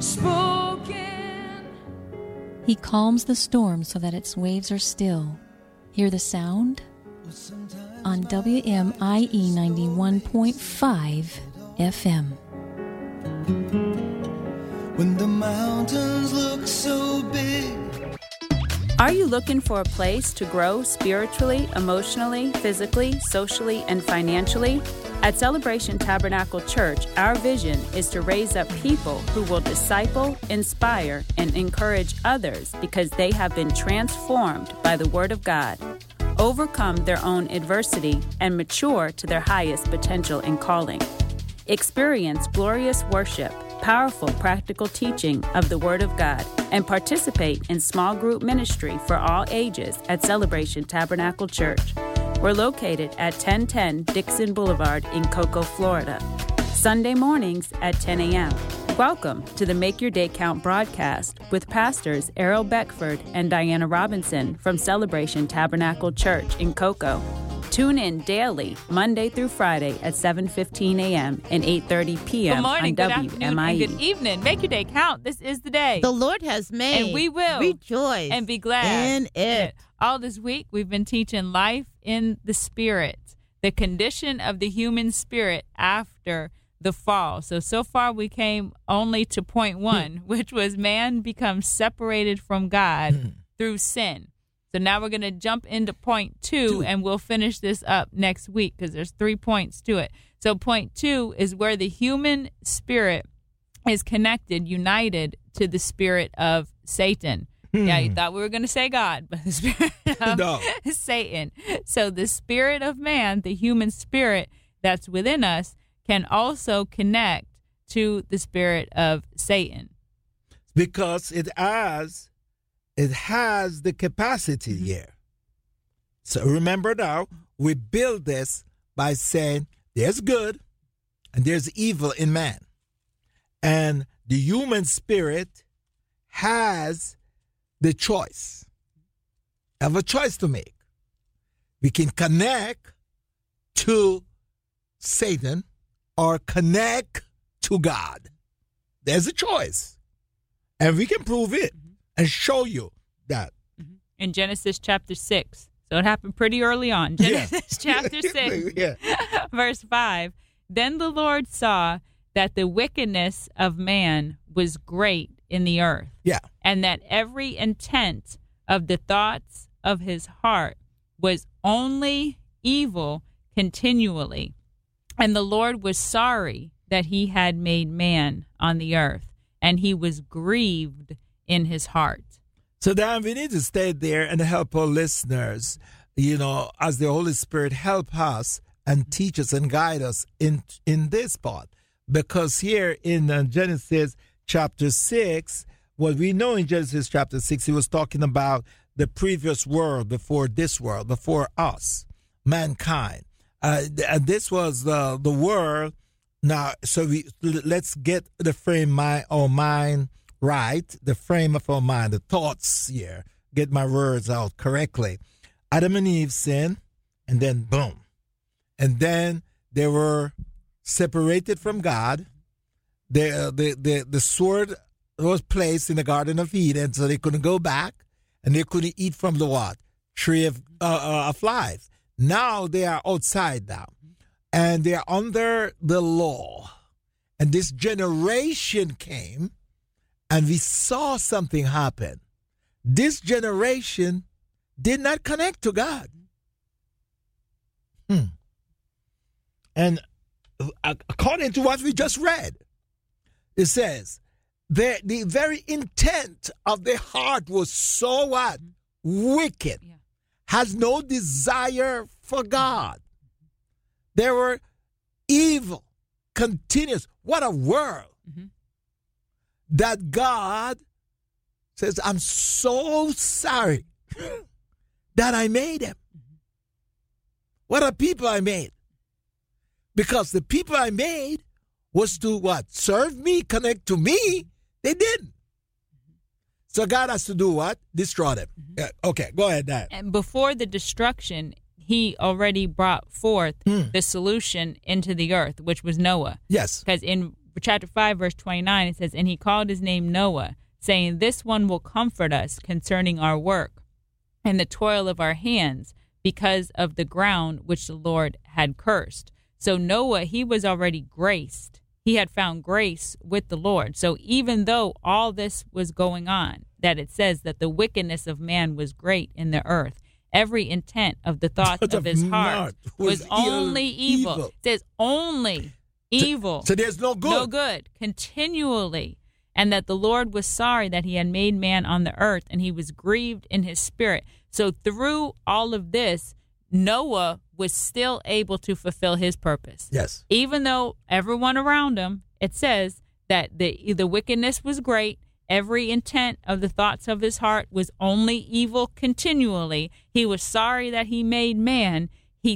spoken. He calms the storm so that its waves are still. Hear the sound? On WMIE 91.5 FM. When the mountains look so big. Are you looking for a place to grow spiritually, emotionally, physically, socially, and financially? At Celebration Tabernacle Church, our vision is to raise up people who will disciple, inspire, and encourage others because they have been transformed by the Word of God, overcome their own adversity, and mature to their highest potential and calling. Experience glorious worship, powerful practical teaching of the Word of God, and participate in small group ministry for all ages at Celebration Tabernacle Church. We're located at 1010 Dixon Boulevard in Cocoa, Florida. Sunday mornings at 10 a.m. Welcome to the Make Your Day Count broadcast with pastors Errol Beckford and Diana Robinson from Celebration Tabernacle Church in Cocoa. Tune in daily, Monday through Friday at 7:15 a.m. and 8:30 p.m. Good morning, on good afternoon, WMIE. and good evening. Make your day count. This is the day the Lord has made. and we will rejoice and be glad in it. All this week, we've been teaching life in the spirit, the condition of the human spirit after the fall. So far, we came only to point one, which was man becomes separated from God through sin. So now we're going to jump into point two, and we'll finish this up next week because there's 3 points to it. So point 2 is where the human spirit is connected, united to the spirit of Satan. Yeah, you thought we were going to say God, but the spirit of Satan. So the spirit of man, the human spirit that's within us, can also connect to the spirit of Satan. Because it has the capacity here. So remember now, we build this by saying there's good and there's evil in man. And the human spirit has the choice. Have a choice to make. We can connect to Satan or connect to God. There's a choice. And we can prove it and show you that. In Genesis chapter 6. So it happened pretty early on. Genesis chapter 6, verse 5. Then the Lord saw that the wickedness of man was great in the earth. Yeah. And that every intent of the thoughts of his heart was only evil continually. And the Lord was sorry that he had made man on the earth, and he was grieved in his heart. So then we need to stay there and help our listeners, as the Holy Spirit help us and teach us and guide us in this part. Because here in Genesis chapter 6, what we know in Genesis chapter 6, he was talking about the previous world before this world, before us, mankind. This was the world. Now, so let's get the frame our mind right, the frame of our mind, the thoughts here. Get my words out correctly. Adam and Eve sinned, and then boom. And then they were separated from God. The sword was placed in the Garden of Eden, so they couldn't go back, and they couldn't eat from the what? Tree of life. Now they are outside now, and they are under the law. And this generation came, and we saw something happen. This generation did not connect to God. And according to what we just read, it says, the very intent of their heart was so what? Wicked. Yeah. Has no desire for God. They were evil, continuous. What a world. That God says, I'm so sorry that I made them. What a people I made. Because the people I made was to what? Serve me, connect to me. They didn't. So God has to do what? Destroy them. Yeah, okay, go ahead, Dad. And before the destruction, he already brought forth the solution into the earth, which was Noah. Yes. Because in chapter 5, verse 29, it says, "And he called his name Noah, saying, This one will comfort us concerning our work and the toil of our hands, because of the ground which the Lord had cursed." So Noah, he was already graced. He had found grace with the Lord. So even though all this was going on, that it says that the wickedness of man was great in the earth, every intent of the thoughts of his heart was only evil. It says only evil. So there's no good. No good, continually. And that the Lord was sorry that he had made man on the earth, and he was grieved in his spirit. So through all of this, Noah was still able to fulfill his purpose. Yes. Even though everyone around him, it says that the wickedness was great, every intent of the thoughts of his heart was only evil continually. He was sorry that he made man.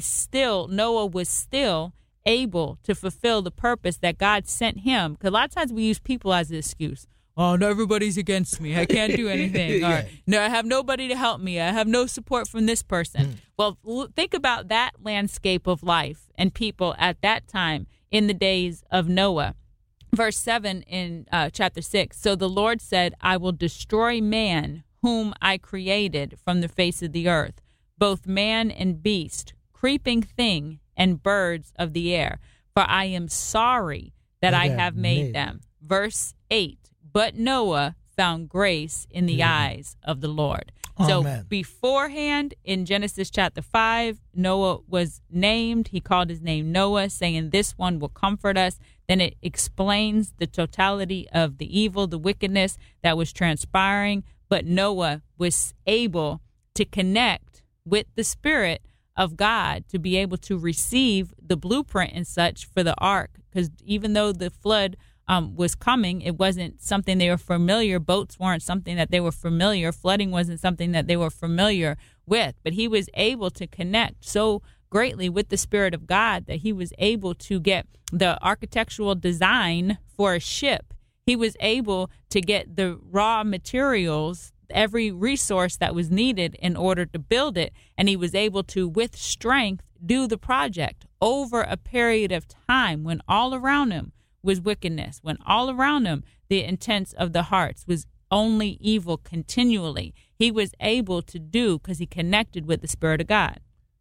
Noah was still able to fulfill the purpose that God sent him. Because a lot of times we use people as an excuse. Oh, no, everybody's against me. I can't do anything. Or, no, I have nobody to help me. I have no support from this person. Well, think about that landscape of life and people at that time in the days of Noah. Verse 7 in chapter 6. "So the Lord said, I will destroy man whom I created from the face of the earth, both man and beast, creeping thing, and birds of the air. For I am sorry that I have made them." Verse 8. "But Noah found grace in the eyes of the Lord." Amen. So beforehand, in Genesis chapter 5, Noah was named. He called his name Noah, saying, "This one will comfort us." Then it explains the totality of the evil, the wickedness that was transpiring. But Noah was able to connect with the Spirit of God to be able to receive the blueprint and such for the ark. Because even though the flood was coming, it wasn't something they were familiar. Boats weren't something that they were familiar. Flooding wasn't something that they were familiar with. But he was able to connect so greatly with the Spirit of God that he was able to get the architectural design for a ship. He was able to get the raw materials, every resource that was needed in order to build it. And he was able to, with strength, do the project over a period of time when all around him was wickedness, when all around him the intents of the hearts was only evil continually. He was able to do because he connected with the Spirit of God.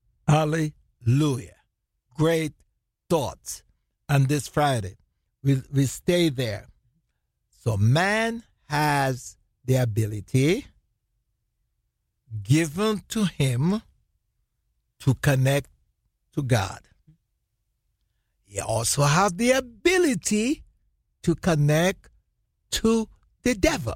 Hallelujah. Great thoughts. And this Friday, we stay there. So man has the ability given to him to connect to God. He also has the ability to connect to the devil.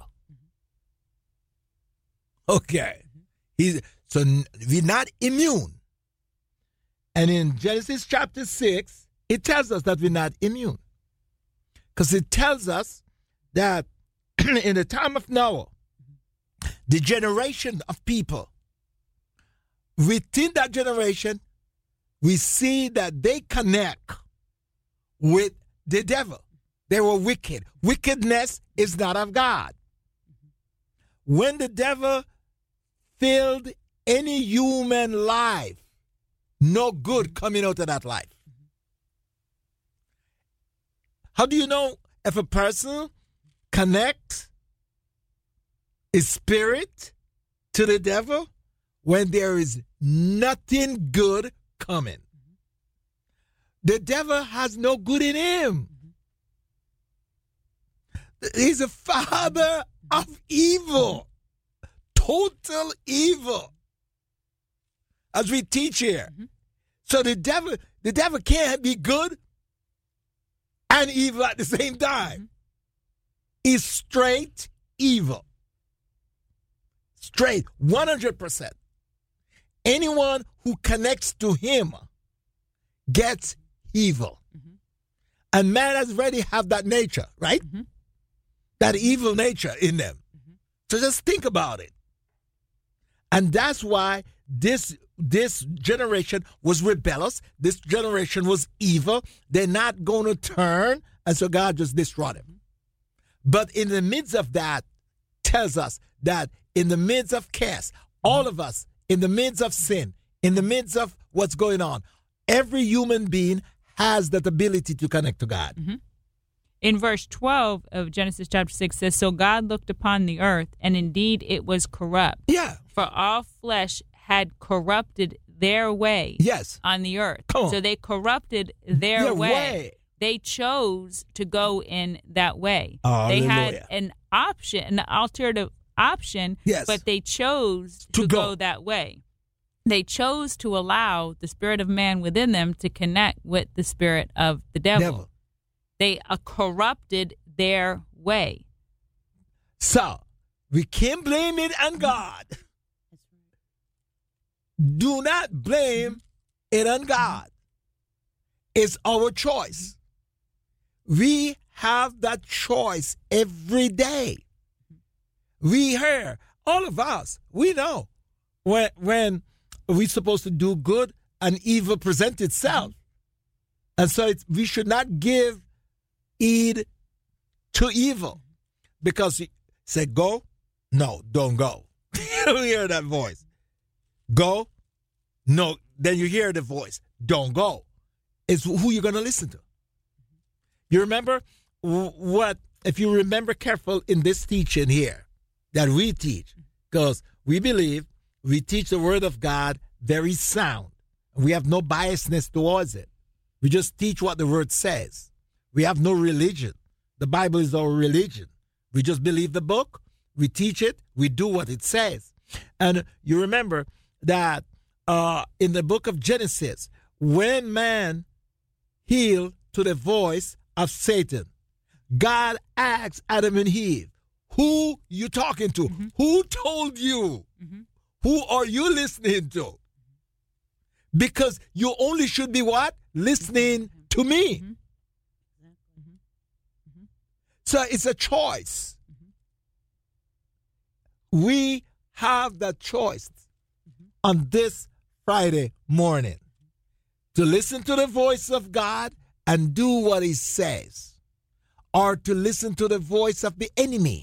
Okay. So we're not immune. And in Genesis chapter 6, it tells us that we're not immune. Because it tells us that in the time of Noah, the generation of people, within that generation, we see that they connect with the devil. They were wicked. Wickedness is not of God. When the devil filled any human life, no good coming out of that life. How do you know if a person connects his spirit to the devil? When there is nothing good coming. The devil has no good in him. He's a father of evil. Total evil. As we teach here. So the devil can't be good and evil at the same time. He's straight evil. Straight, 100%. Anyone who connects to him gets evil. And man has already have that nature, right? That evil nature in them. So just think about it. And that's why this generation was rebellious. This generation was evil. They're not going to turn. And so God just destroyed them. But in the midst of that, tells us that in the midst of chaos, all of us, in the midst of sin, in the midst of what's going on, every human being has that ability to connect to God. In verse 12 of Genesis chapter 6 says, so God looked upon the earth, and indeed it was corrupt. Yeah. For all flesh had corrupted their way Yes. on the earth. Come on. So they corrupted their way. way. They chose to go in that way. Hallelujah. They had an option, an alternative option, Yes. but they chose To to go. go that way. They chose to allow the spirit of man within them to connect with the spirit of the devil. They corrupted their way. So, we can't blame it on God. Do not blame it on God. It's our choice. We have that choice every day. We hear, all of us, we know when we're supposed to do good and evil present itself. And so we should not give heed to evil. Because you say, go, no, don't go. You hear that voice. Go, no, then you hear the voice, don't go. It's who you're going to listen to. You remember what, if you remember careful in this teaching here that we teach, because we believe we teach the word of God very sound. We have no biasness towards it. We just teach what the word says. We have no religion. The Bible is our religion. We just believe the book. We teach it. We do what it says. And you remember that in the book of Genesis, when man healed to the voice of Satan, God asked Adam and Eve, who you talking to? Mm-hmm. Who told you? Mm-hmm. Who are you listening to? Because you only should be what? Listening to me. Mm-hmm. Mm-hmm. So it's a choice. Mm-hmm. We have that choice on this Friday morning to listen to the voice of God and do what he says, or to listen to the voice of the enemy.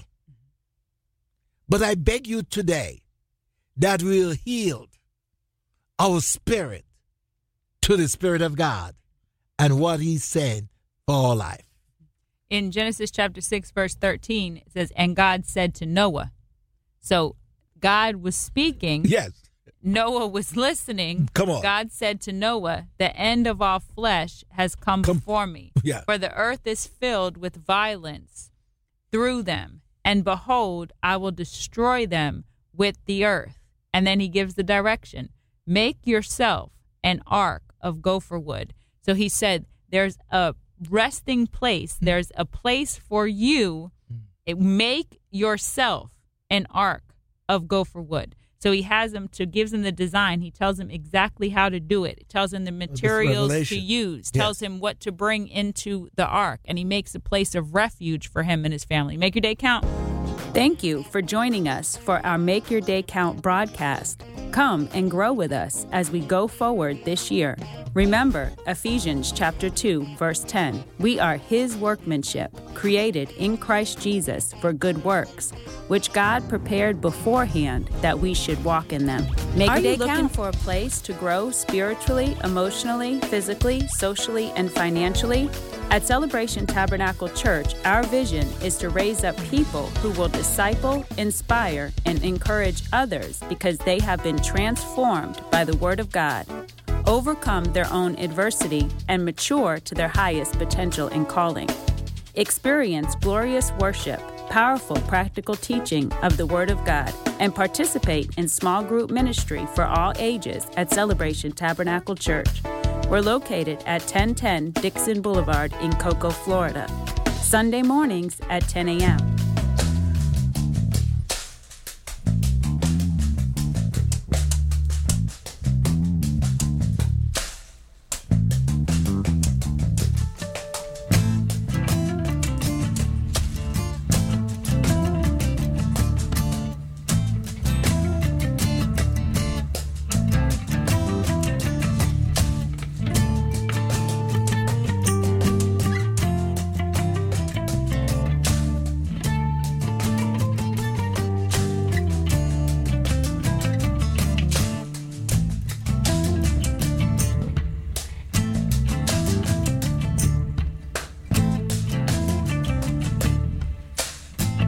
But I beg you today that we'll yield our spirit to the Spirit of God and what he's saying for our life. In Genesis chapter 6, verse 13, it says, and God said to Noah. So God was speaking. Yes. Noah was listening. Come on. God said to Noah, the end of all flesh has come before me. Yeah. For the earth is filled with violence through them. And behold, I will destroy them with the earth. And then he gives the direction. Make yourself an ark of gopher wood. So he said, there's a resting place. There's a place for you. Make yourself an ark of gopher wood. So he has them gives him the design. He tells him exactly how to do it. It tells him the materials to use, tells him what to bring into the ark, and he makes a place of refuge for him and his family. Make your day count. Thank you for joining us for our Make Your Day Count broadcast. Come and grow with us as we go forward this year. Remember Ephesians chapter 2, verse 10. We are his workmanship, created in Christ Jesus for good works, which God prepared beforehand that we should walk in them. Make Are your day you looking count. For a place to grow spiritually, emotionally, physically, socially, and financially? At Celebration Tabernacle Church, our vision is to raise up people who will disciple, inspire, and encourage others because they have been transformed by the Word of God, overcome their own adversity, and mature to their highest potential and calling. Experience glorious worship, powerful practical teaching of the Word of God, and participate in small group ministry for all ages at Celebration Tabernacle Church. We're located at 1010 Dixon Boulevard in Cocoa, Florida. Sunday mornings at 10 a.m.